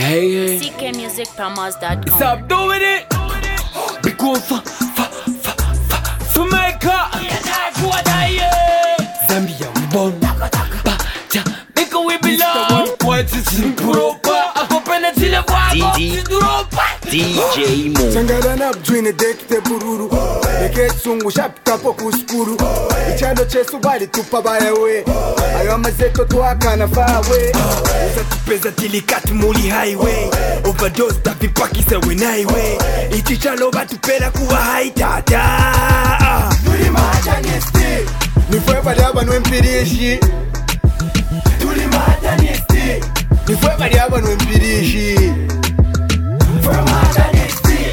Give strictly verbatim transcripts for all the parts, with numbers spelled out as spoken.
Hey, hey. C K music promos dot com. Stop doing it. Be cool for, for, for, for, for Jamaica. Zambia, we born. Ba, ja, make a we belong. What is in Europa? I hope I not see the water. D J Mo Changarana bjwine dekite bururu Eke tsungu shapita po kuskuru Ichando chesu bali tupa bayewe Ayo mazeto tuwaka fawe Uza tupeza tilikati muli highway Overdose tavi paki sewe naiwe Ichichalo batupela kuwa haitata Tuli maja nyesti Nifwe bali aba nwempirishi Tuli maja nyesti Nifwe bali aba nwempirishi From Majesty,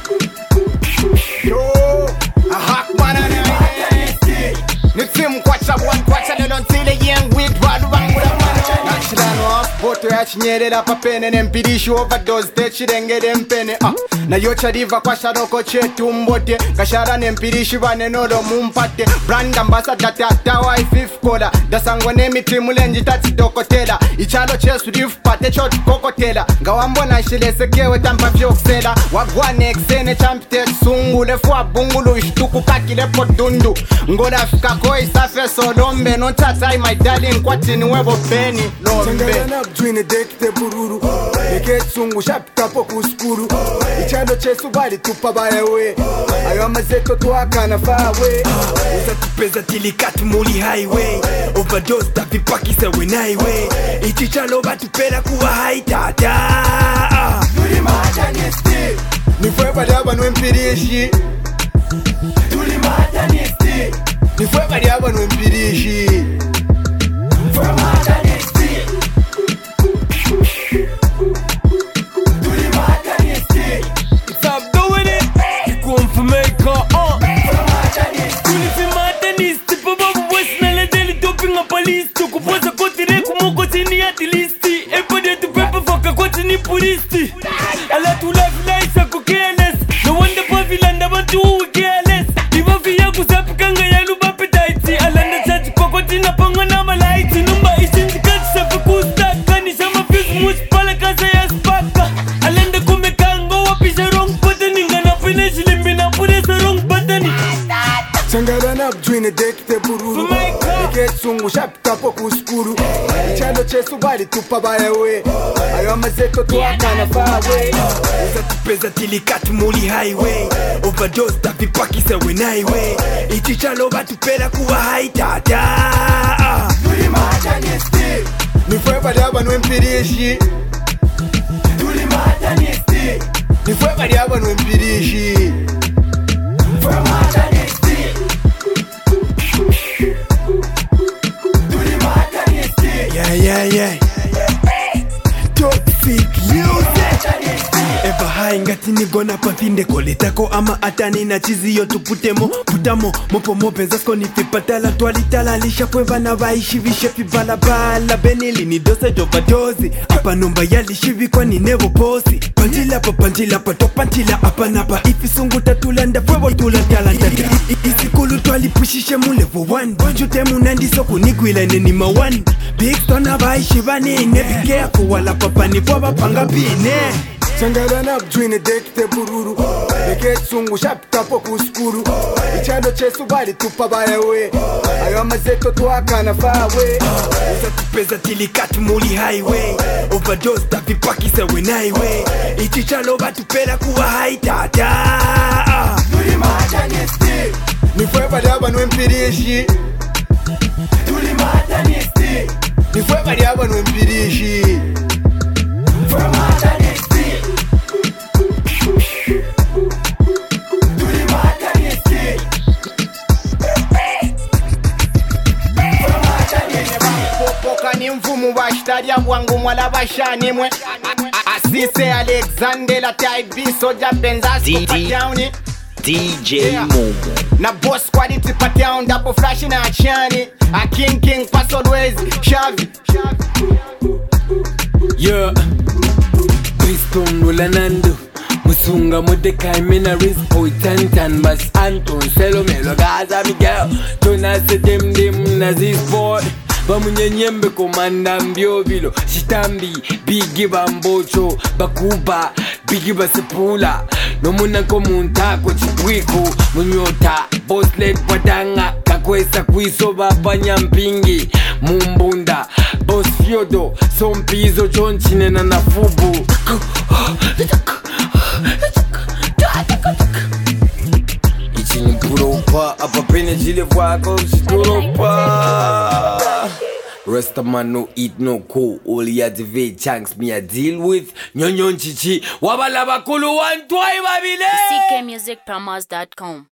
yo, a hack man and a Majesty. Ni film kwacha one kwacha they don't see the young with what wrong with a man. Natural no boto ya chinyerera pa pene nempirisho overdose te chirenge dempene ah na yo chariva kwa sharoko chetu mbote kashara nempirishi bane nodo mumpate brand ambassador tata wa fifth cola dasango nemiti mulenji tati dokotela ichalo chesu rif pate chot kokotela ngawambo na shilesekewe tampa fyoksela wagwane exene champte sungule fwa bungulu ishtuku kakile podundu ngoda fika koi safe solombe no tata my darling kwatini webo peni lombe bjwine dekite bururu Eke tsungu shapita po kuskuru Ichando chesu bali tupa bayewe Ayo mazeto tuwaka fawe Uza tupeza tilikati muli highway Overdose tavi paki sewe naiwe Ichichalo batupela kuwa haitata Tuli maja nyesti Nifwe bali aba nwempirishi Tuli maja nyesti Nifwe bali aba nwempirishi From maja nyesti Stop doing it. You come for Jamaica, uh. Tuli fi matanisti, papa west na le deli doping a police. Kupoza kotire kumoko chini ya tilisti. Epode tu pepe foka kotini puristi. Ala tu life life ako careless. No wonder pa vilanda bantu uwe careless. Diva fiya kusapikanga ya luba petaiti. Alanda chachi kokotina pango na malaiti. Numba ishinji kati sefe kusta. Kanisha mafisi mushi pala kasa ya spaka. Alanda kumekango wapisha wrong button. Ngana finish limbi na puresa wrong button. Changarana bjwine dekite bururu Eke tsungu shapita po kuskuru Ichando chesu bali tupa bayewe Ayo mazeto tuwaka fawe Uza tupeza tilikati muli highway Overdose tavi paki sewe naiwe Ichichalo batupela kuwa haitata Tuli maja nyesti Nifwe bali aba nwempirishi Tuli maja nyesti Nifwe bali aba nwempirishi From maja nyesti Tuli maja nyesti Yeah, yeah, yeah Toxic music Ever high ngati nigona pafinde koletako ama atani na chizi yo tuputemo putamo mopo mopenza sko nifipatala twalitala lisha pweva na vaishi vishefi balabala benili ni dose dovadozi apa nomba yalishivi kwa ni nevo posi panjila pa panjila pa topantila apa napa ifisungu tatulanda pwevo tulatala isikulu twalipushishe mulevo one jute munandiso kunigwila neni mawan big stone vaishi vanene be careful wala papa ni pwava panga pine Changarana bjwine dekite bururu Eke tsungu shapita po kuskuru Ichando chesu bali tupa bayewe Ayo mazeto tuwaka fawe Uza tupeza tilikati muli highway Overdose tavi paki sewe naiwe Ichichalo batupela kuwa haitata Tuli maja nyesti Nifwe bali aba nwempirishi Tuli maja nyesti Nifwe bali aba nwempirishi From maja nyesti Tuli maja nyesti From maja nyesti Popoka ni mvumu bashitaria wangu mwala bashanimwe Asise Alexander la type B soja benza skupatyauni D J Mo na boss quality pattern double flash na chani a king king pass always shavi Yeah. Bristol Rolanando Musunga Modekai Mina Riz Boy Tantan Bas Anton Selomelo Gaza Miguel Tona se dem dem na this boy bamunyenyembe komanda mbyobilo shitambi bigi bambocho bakuba bigi basepula nomunako muntako chipwiku munyota boslet bwadanga kakwesa kwiso babanyampingi mumbunda bos fyodo sompizo chonchinena na fubu ichini puropa apa pene jile vwako shituropa Rasta man no eat no co. Only at the vague chunks me I deal with. Nyonyon chichi. Wabala bakulu one twice babile. C K music promos dot com